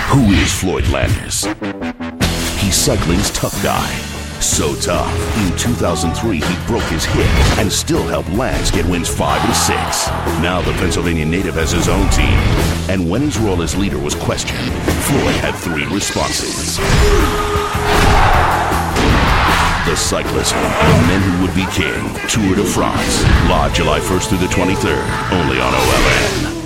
Who is Floyd Landis? He's cycling's tough guy. So tough, in 2003 he broke his hip and still helped Lance get wins 5 and 6. Now the Pennsylvania native has his own team. And when his role as leader was questioned, Floyd had 3 responses. The Cyclist, The Men Who Would Be King, Tour de France, live July 1st through the 23rd, only on OLN.